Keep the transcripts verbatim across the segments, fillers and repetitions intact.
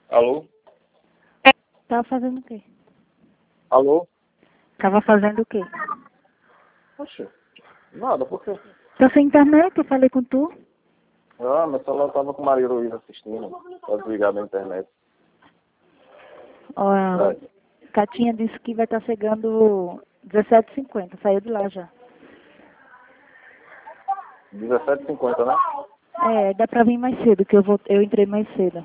Alô? Tava fazendo o quê? Alô? Tava fazendo o quê? Oxe, nada, por quê? Tô sem internet, eu falei com tu. Ah, meu celular tava com o Maria Luísa assistindo. Tá desligado a internet. Ó, É, Catinha disse que vai estar chegando dezessete e cinquenta, saiu de lá já. dezessete e cinquenta, né? É, dá pra vir mais cedo, que eu, vou, eu entrei mais cedo.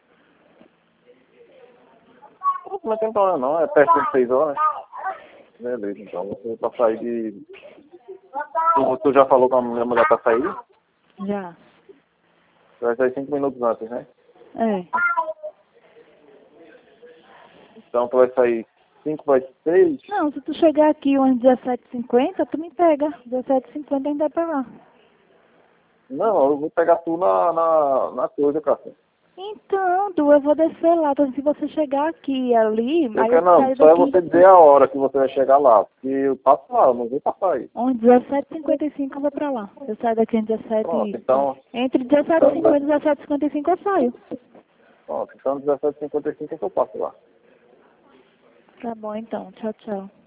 Não tem problema não, é perto de seis horas. Beleza, então. Você pra sair de... Tu, tu já falou com a minha mulher pra sair? Já. Você vai sair cinco minutos antes, né? É. Então tu vai sair cinco para seis. Não, se tu chegar aqui umas dezessete e cinquenta, tu me pega. dezessete e cinquenta ainda é pra lá. Não, eu vou pegar tu na, na, na coisa, cara. Então, Du, eu vou descer lá. Então, se você chegar aqui ali, Eu aí eu quero não, saio só é daqui. você dizer a hora que você vai chegar lá. Porque eu passo lá, eu não vou passar aí. Uns dezessete e cinquenta e cinco eu vou pra lá. Eu saio daqui em dezessete Pronto, e... então. Entre dezessete e cinquenta e dezessete e cinquenta e cinco eu saio. Pronto, então dezessete e cinquenta e cinco é que eu passo lá. Tá bom, então. Tchau, tchau.